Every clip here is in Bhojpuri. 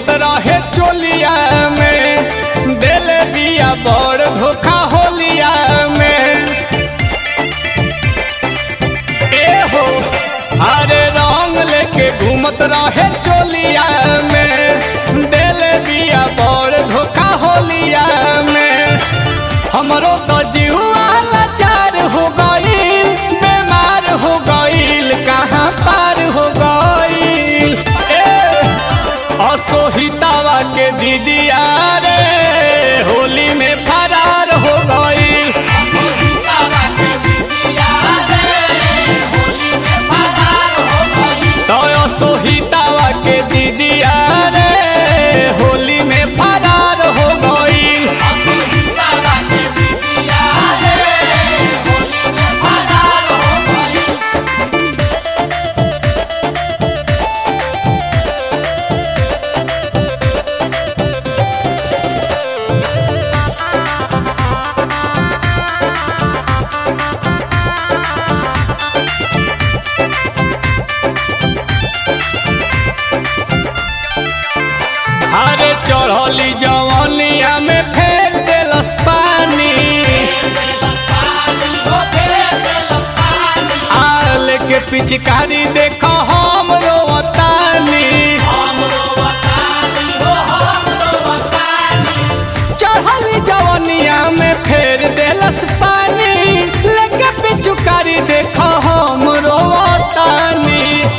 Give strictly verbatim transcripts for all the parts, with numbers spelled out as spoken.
घूमत रहे चोलिया में, दिल दिया बड़ धोखा होलिया में। ए हो अरे रंग लेके घूमत रहे चोलिया में, दिल दिया बड़ धोखा होलिया में। हमरो तो जीवा लाचार हो गईल, बीमार हो गईल, कहाँ पार हो गईल। असोहितावा के दीदिया रे होली में फरार हो गईल। तो असोहितावा के दीदिया रे होली में फरार हो गईल। अरे चढ़ली जवनिया में फेर देलस पानी, आल के पिचकारी देखो हम रोवतानी। चढ़ली जवनिया में फेर देलस पानी, लेके पिचकारी देखो हम रोवतानी।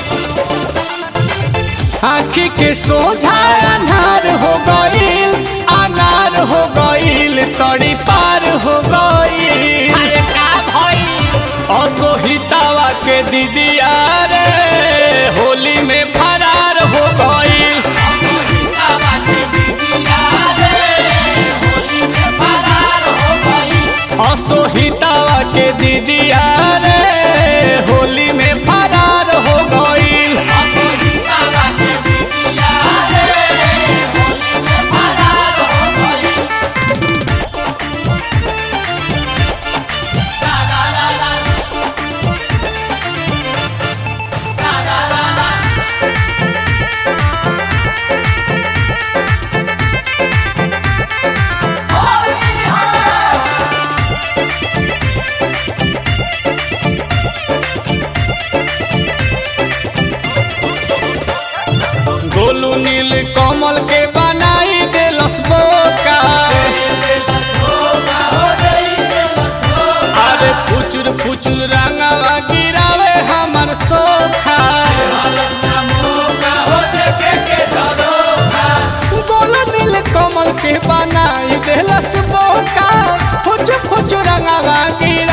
आँखी के सोझा अनार हो गईल, अनार हो गईल, तड़ी पार हो गईल। असोहितावा के दीदिया रे होली में फरार हो गईल। असोहितावा के दीदिया रे होली में फरार हो गईल। गोलू नील कमल के बनाई देलस बोका, अरे फुचुर फुचुर रंगवा गिरावे हमर सोखा। गोलू नील कमल के बनाई देलस बोका, फुचुर फुचुर रंगवा गिरा